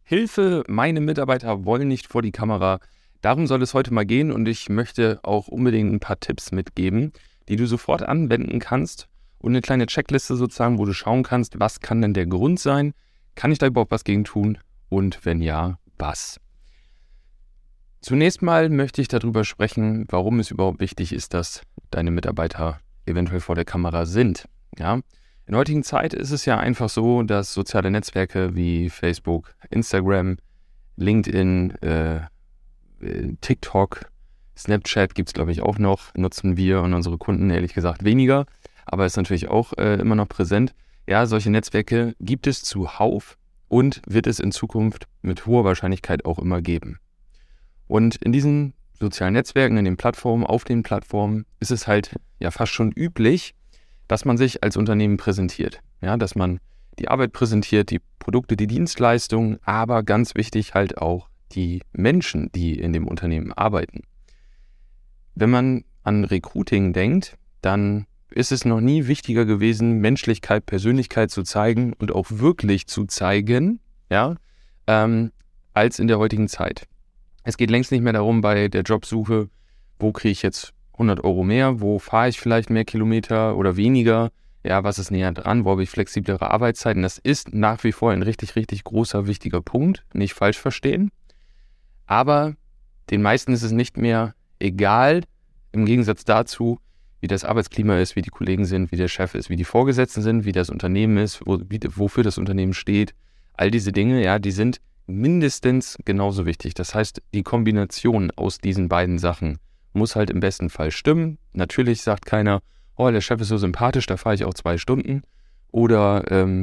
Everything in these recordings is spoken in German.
Hilfe, meine Mitarbeiter wollen nicht vor die Kamera. Darum soll es heute mal gehen und ich möchte auch unbedingt ein paar Tipps mitgeben, die du sofort anwenden kannst und eine kleine Checkliste sozusagen, wo du schauen kannst, was kann denn der Grund sein? Kann ich da überhaupt was gegen tun? Und wenn ja, was? Zunächst mal möchte ich darüber sprechen, warum es überhaupt wichtig ist, dass deine Mitarbeiter eventuell vor der Kamera sind. Ja? In der heutigen Zeit ist es ja einfach so, dass soziale Netzwerke wie Facebook, Instagram, LinkedIn, TikTok, Snapchat gibt es glaube ich auch noch, nutzen wir und unsere Kunden ehrlich gesagt weniger, aber ist natürlich auch immer noch präsent. Ja, solche Netzwerke gibt es zuhauf und wird es in Zukunft mit hoher Wahrscheinlichkeit auch immer geben. Und in diesen sozialen Netzwerken, in den Plattformen, auf den Plattformen ist es halt ja fast schon üblich, dass man sich als Unternehmen präsentiert. Ja, dass man die Arbeit präsentiert, die Produkte, die Dienstleistungen, aber ganz wichtig halt auch die Menschen, die in dem Unternehmen arbeiten. Wenn man an Recruiting denkt, dann ist es noch nie wichtiger gewesen, Menschlichkeit, Persönlichkeit zu zeigen und auch wirklich zu zeigen, ja, als in der heutigen Zeit. Es geht längst nicht mehr darum, bei der Jobsuche, wo kriege ich jetzt 100 Euro mehr, wo fahre ich vielleicht mehr Kilometer oder weniger, ja, was ist näher dran, wo habe ich flexiblere Arbeitszeiten. Das ist nach wie vor ein richtig, richtig großer, wichtiger Punkt, nicht falsch verstehen. Aber den meisten ist es nicht mehr egal, im Gegensatz dazu, wie das Arbeitsklima ist, wie die Kollegen sind, wie der Chef ist, wie die Vorgesetzten sind, wie das Unternehmen ist, wofür das Unternehmen steht. All diese Dinge, ja, die sind mindestens genauso wichtig. Das heißt, die Kombination aus diesen beiden Sachen muss halt im besten Fall stimmen. Natürlich sagt keiner, oh, der Chef ist so sympathisch, da fahre ich auch 2 Stunden. Oder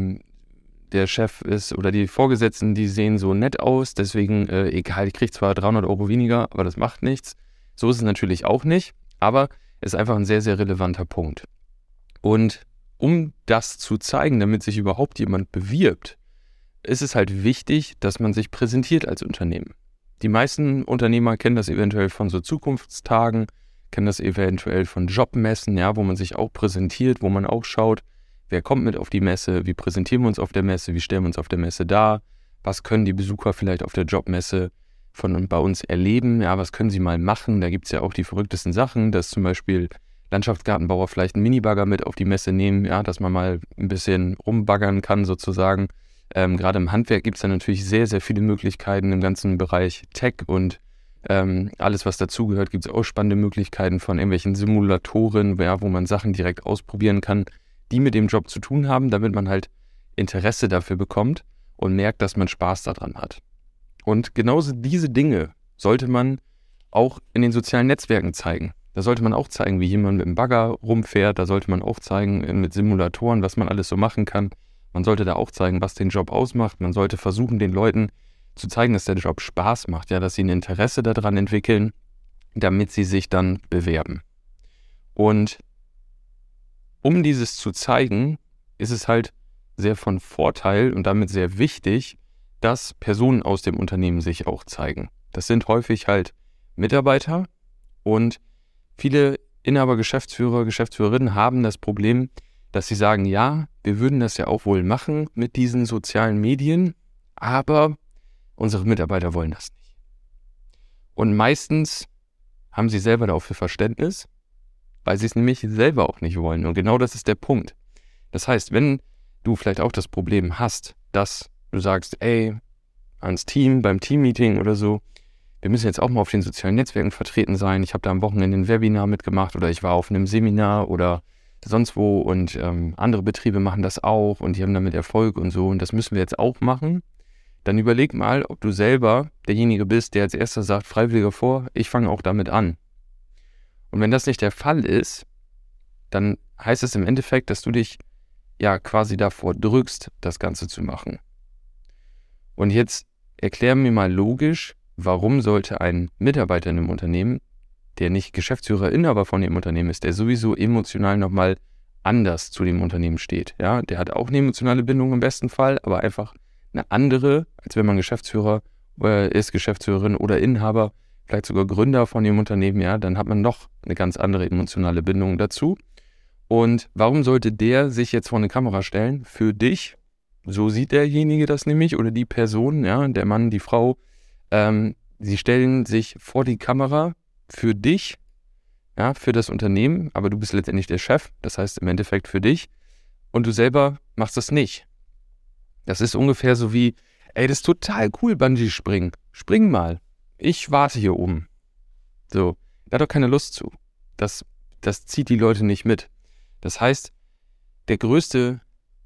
der Chef ist oder die Vorgesetzten, die sehen so nett aus, deswegen egal, ich kriege zwar 300 Euro weniger, aber das macht nichts. So ist es natürlich auch nicht, aber es ist einfach ein sehr, sehr relevanter Punkt. Und um das zu zeigen, damit sich überhaupt jemand bewirbt, ist es halt wichtig, dass man sich präsentiert als Unternehmen. Die meisten Unternehmer kennen das eventuell von so Zukunftstagen, kennen das eventuell von Jobmessen, ja, wo man sich auch präsentiert, wo man auch schaut, wer kommt mit auf die Messe, wie präsentieren wir uns auf der Messe, wie stellen wir uns auf der Messe dar, was können die Besucher vielleicht auf der Jobmesse bei uns erleben, ja, was können sie mal machen, da gibt es ja auch die verrücktesten Sachen, dass zum Beispiel Landschaftsgartenbauer vielleicht einen Minibagger mit auf die Messe nehmen, ja, dass man mal ein bisschen rumbaggern kann sozusagen. Gerade im Handwerk gibt es da natürlich sehr, sehr viele Möglichkeiten im ganzen Bereich Tech und alles, was dazugehört, gibt es auch spannende Möglichkeiten von irgendwelchen Simulatoren, ja, wo man Sachen direkt ausprobieren kann, die mit dem Job zu tun haben, damit man halt Interesse dafür bekommt und merkt, dass man Spaß daran hat. Und genauso diese Dinge sollte man auch in den sozialen Netzwerken zeigen. Da sollte man auch zeigen, wie jemand mit dem Bagger rumfährt, da sollte man auch zeigen mit Simulatoren, was man alles so machen kann. Man sollte da auch zeigen, was den Job ausmacht. Man sollte versuchen, den Leuten zu zeigen, dass der Job Spaß macht, ja, dass sie ein Interesse daran entwickeln, damit sie sich dann bewerben. Und um dieses zu zeigen, ist es halt sehr von Vorteil und damit sehr wichtig, dass Personen aus dem Unternehmen sich auch zeigen. Das sind häufig halt Mitarbeiter und viele Inhaber, Geschäftsführer, Geschäftsführerinnen haben das Problem, dass sie sagen, ja, wir würden das ja auch wohl machen mit diesen sozialen Medien, aber unsere Mitarbeiter wollen das nicht. Und meistens haben sie selber dafür Verständnis, weil sie es nämlich selber auch nicht wollen. Und genau das ist der Punkt. Das heißt, wenn du vielleicht auch das Problem hast, dass du sagst, ey, ans Team, beim Teammeeting oder so, wir müssen jetzt auch mal auf den sozialen Netzwerken vertreten sein. Ich habe da am Wochenende ein Webinar mitgemacht oder ich war auf einem Seminar oder sonst wo und andere Betriebe machen das auch und die haben damit Erfolg und so und das müssen wir jetzt auch machen. Dann überleg mal, ob du selber derjenige bist, der als erster sagt, Freiwilliger vor, ich fange auch damit an. Und wenn das nicht der Fall ist, dann heißt es im Endeffekt, dass du dich ja quasi davor drückst, das Ganze zu machen. Und jetzt erklär mir mal logisch, warum sollte ein Mitarbeiter in einem Unternehmen, der nicht Geschäftsführer, Inhaber von dem Unternehmen ist, der sowieso emotional nochmal anders zu dem Unternehmen steht. Ja, der hat auch eine emotionale Bindung im besten Fall, aber einfach eine andere, als wenn man Geschäftsführer ist, Geschäftsführerin oder Inhaber, vielleicht sogar Gründer von dem Unternehmen, ja, dann hat man noch eine ganz andere emotionale Bindung dazu. Und warum sollte der sich jetzt vor eine Kamera stellen für dich, so sieht derjenige das nämlich oder die Person, ja, der Mann, die Frau, sie stellen sich vor die Kamera für dich, ja, für das Unternehmen, aber du bist letztendlich der Chef, das heißt im Endeffekt für dich und du selber machst das nicht. Das ist ungefähr so wie, ey, das ist total cool, Bungee-Springen, spring mal, ich warte hier oben. So, da hat doch keine Lust zu. Das zieht die Leute nicht mit. Das heißt, der größte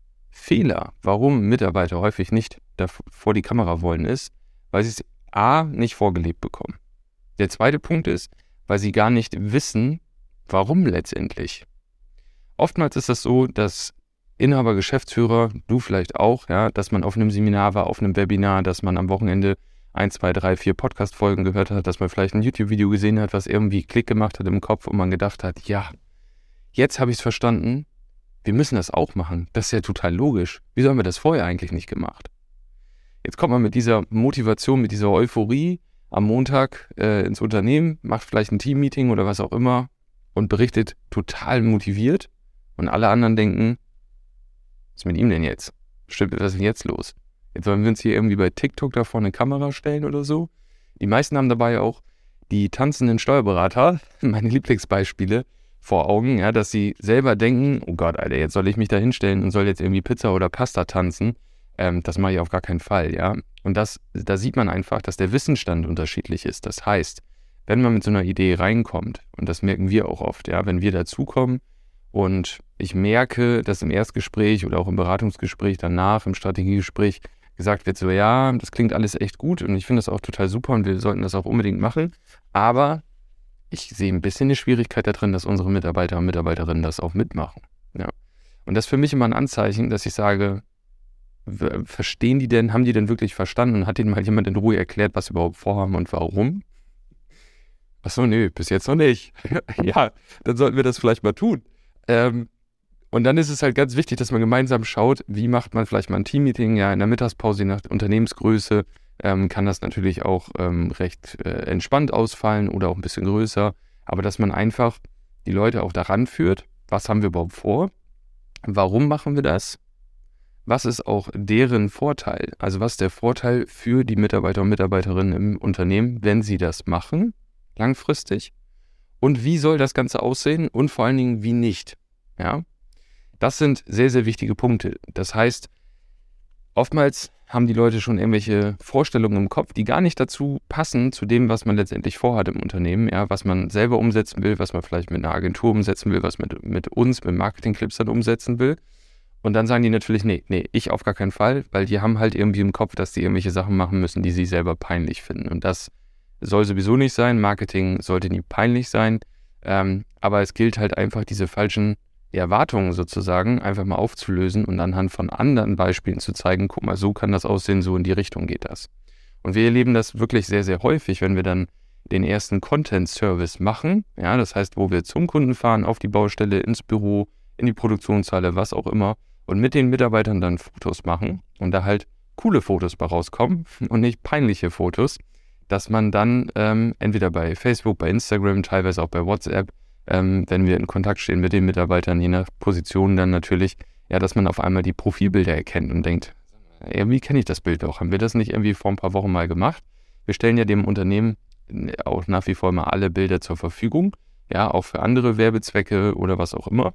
Fehler, warum Mitarbeiter häufig nicht vor die Kamera wollen, ist, weil sie es A, nicht vorgelebt bekommen. Der zweite Punkt ist, weil sie gar nicht wissen, warum letztendlich. Oftmals ist das so, dass Inhaber, Geschäftsführer, du vielleicht auch, ja, dass man auf einem Seminar war, auf einem Webinar, dass man am Wochenende 1, 2, 3, 4 Podcast-Folgen gehört hat, dass man vielleicht ein YouTube-Video gesehen hat, was irgendwie Klick gemacht hat im Kopf und man gedacht hat, ja, jetzt habe ich es verstanden, wir müssen das auch machen. Das ist ja total logisch. Wieso haben wir das vorher eigentlich nicht gemacht? Jetzt kommt man mit dieser Motivation, mit dieser Euphorie am Montag ins Unternehmen, macht vielleicht ein Team-Meeting oder was auch immer und berichtet total motiviert und alle anderen denken, was ist mit ihm denn jetzt? Stimmt, was ist denn jetzt los? Jetzt sollen wir uns hier irgendwie bei TikTok da vor eine Kamera stellen oder so. Die meisten haben dabei auch die tanzenden Steuerberater, meine Lieblingsbeispiele, vor Augen, ja, dass sie selber denken, oh Gott, Alter, jetzt soll ich mich da hinstellen und soll jetzt irgendwie Pizza oder Pasta tanzen. Das mache ich auf gar keinen Fall, ja. Und da sieht man einfach, dass der Wissensstand unterschiedlich ist. Das heißt, wenn man mit so einer Idee reinkommt, und das merken wir auch oft, ja, wenn wir dazukommen und ich merke, dass im Erstgespräch oder auch im Beratungsgespräch danach, im Strategiegespräch gesagt wird so, ja, das klingt alles echt gut und ich finde das auch total super und wir sollten das auch unbedingt machen, aber ich sehe ein bisschen eine Schwierigkeit da drin, dass unsere Mitarbeiter und Mitarbeiterinnen das auch mitmachen. Ja. Und das ist für mich immer ein Anzeichen, dass ich sage, verstehen die denn, haben die denn wirklich verstanden und hat denen mal jemand in Ruhe erklärt, was sie überhaupt vorhaben und warum? Achso, nee, bis jetzt noch nicht. Ja, dann sollten wir das vielleicht mal tun. Und dann ist es halt ganz wichtig, dass man gemeinsam schaut, wie macht man vielleicht mal ein Teammeeting, ja, in der Mittagspause, je nach Unternehmensgröße, kann das natürlich auch recht entspannt ausfallen oder auch ein bisschen größer. Aber dass man einfach die Leute auch daran führt, was haben wir überhaupt vor, warum machen wir das, was ist auch deren Vorteil, also was ist der Vorteil für die Mitarbeiter und Mitarbeiterinnen im Unternehmen, wenn sie das machen, langfristig, und wie soll das Ganze aussehen und vor allen Dingen wie nicht. Ja? Das sind sehr, sehr wichtige Punkte. Das heißt, oftmals haben die Leute schon irgendwelche Vorstellungen im Kopf, die gar nicht dazu passen, zu dem, was man letztendlich vorhat im Unternehmen, ja, was man selber umsetzen will, was man vielleicht mit einer Agentur umsetzen will, was mit uns, mit Marketing-Clips dann umsetzen will. Und dann sagen die natürlich, nee, ich auf gar keinen Fall, weil die haben halt irgendwie im Kopf, dass die irgendwelche Sachen machen müssen, die sie selber peinlich finden. Und das soll sowieso nicht sein. Marketing sollte nie peinlich sein. Aber es gilt halt einfach, diese falschen Erwartungen sozusagen einfach mal aufzulösen und anhand von anderen Beispielen zu zeigen, guck mal, so kann das aussehen, so in die Richtung geht das. Und wir erleben das wirklich sehr, sehr häufig, wenn wir dann den ersten Content-Service machen, ja, das heißt, wo wir zum Kunden fahren, auf die Baustelle, ins Büro, in die Produktionshalle, was auch immer, und mit den Mitarbeitern dann Fotos machen und da halt coole Fotos bei rauskommen und nicht peinliche Fotos, dass man dann entweder bei Facebook, bei Instagram, teilweise auch bei WhatsApp, wenn wir in Kontakt stehen mit den Mitarbeitern, je nach Position dann natürlich, ja, dass man auf einmal die Profilbilder erkennt und denkt, irgendwie kenne ich das Bild doch. Haben wir das nicht irgendwie vor ein paar Wochen mal gemacht? Wir stellen ja dem Unternehmen auch nach wie vor mal alle Bilder zur Verfügung, ja, auch für andere Werbezwecke oder was auch immer.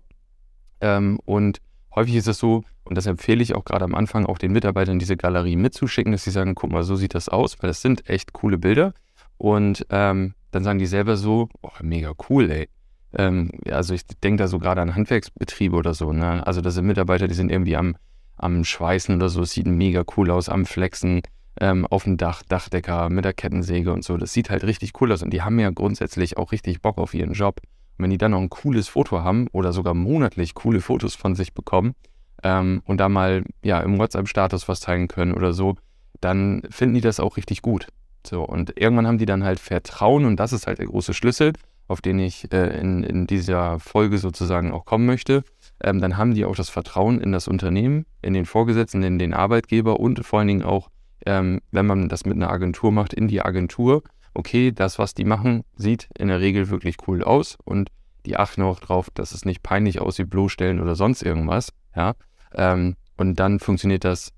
Und häufig ist es so, und das empfehle ich auch gerade am Anfang, auch den Mitarbeitern diese Galerie mitzuschicken, dass sie sagen, guck mal, so sieht das aus, weil das sind echt coole Bilder. Und dann sagen die selber so, oh, mega cool, ey. Also ich denke da so gerade an Handwerksbetriebe oder so, ne? Also das sind Mitarbeiter, die sind irgendwie am Schweißen oder so, es sieht mega cool aus, am Flexen, auf dem Dach, Dachdecker mit der Kettensäge und so. Das sieht halt richtig cool aus und die haben ja grundsätzlich auch richtig Bock auf ihren Job. Und wenn die dann noch ein cooles Foto haben oder sogar monatlich coole Fotos von sich bekommen und da mal ja im WhatsApp-Status was teilen können oder so, dann finden die das auch richtig gut. So, und irgendwann haben die dann halt Vertrauen und das ist halt der große Schlüssel, auf den ich in dieser Folge sozusagen auch kommen möchte. Dann haben die auch das Vertrauen in das Unternehmen, in den Vorgesetzten, in den Arbeitgeber und vor allen Dingen auch, wenn man das mit einer Agentur macht, in die Agentur. Okay, das, was die machen, sieht in der Regel wirklich cool aus und die achten auch drauf, dass es nicht peinlich aussieht, bloßstellen oder sonst irgendwas. Ja? Und dann funktioniert das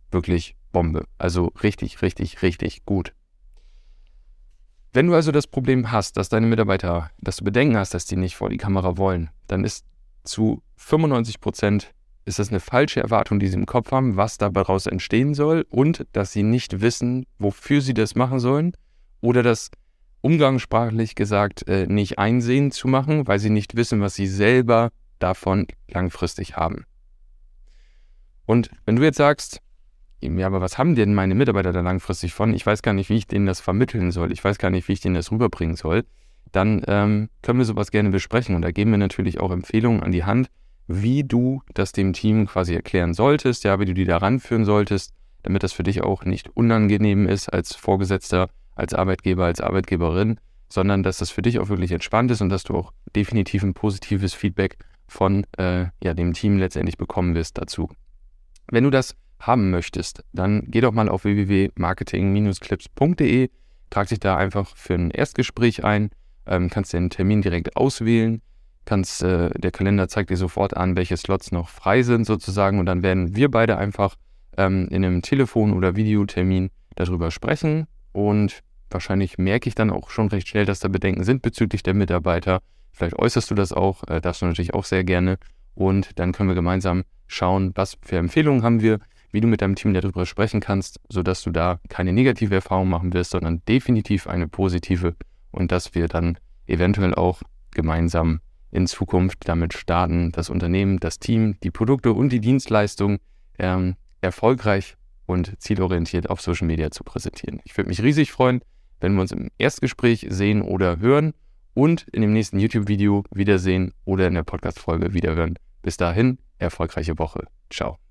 wirklich Bombe. Also richtig, richtig, richtig gut. Wenn du also das Problem hast, dass deine Mitarbeiter, dass du Bedenken hast, dass die nicht vor die Kamera wollen, dann ist zu 95% ist das eine falsche Erwartung, die sie im Kopf haben, was daraus entstehen soll und dass sie nicht wissen, wofür sie das machen sollen oder das umgangssprachlich gesagt nicht einsehen zu machen, weil sie nicht wissen, was sie selber davon langfristig haben. Und wenn du jetzt sagst, ja, aber was haben denn meine Mitarbeiter da langfristig von? Ich weiß gar nicht, wie ich denen das vermitteln soll. Ich weiß gar nicht, wie ich denen das rüberbringen soll. Dann können wir sowas gerne besprechen. Und da geben wir natürlich auch Empfehlungen an die Hand, wie du das dem Team quasi erklären solltest, ja, wie du die da ranführen solltest, damit das für dich auch nicht unangenehm ist als Vorgesetzter, als Arbeitgeber, als Arbeitgeberin, sondern dass das für dich auch wirklich entspannt ist und dass du auch definitiv ein positives Feedback von dem Team letztendlich bekommen wirst dazu. Wenn du das haben möchtest, dann geh doch mal auf www.marketing-clips.de, trag dich da einfach für ein Erstgespräch ein, kannst den Termin direkt auswählen, der Kalender zeigt dir sofort an, welche Slots noch frei sind sozusagen und dann werden wir beide einfach in einem Telefon- oder Videotermin darüber sprechen und wahrscheinlich merke ich dann auch schon recht schnell, dass da Bedenken sind bezüglich der Mitarbeiter. Vielleicht äußerst du das auch, darfst du natürlich auch sehr gerne und dann können wir gemeinsam schauen, was für Empfehlungen haben wir, wie du mit deinem Team darüber sprechen kannst, sodass du da keine negative Erfahrung machen wirst, sondern definitiv eine positive und dass wir dann eventuell auch gemeinsam in Zukunft damit starten, das Unternehmen, das Team, die Produkte und die Dienstleistungen erfolgreich und zielorientiert auf Social Media zu präsentieren. Ich würde mich riesig freuen, wenn wir uns im Erstgespräch sehen oder hören und in dem nächsten YouTube-Video wiedersehen oder in der Podcast-Folge wiederhören. Bis dahin, erfolgreiche Woche. Ciao.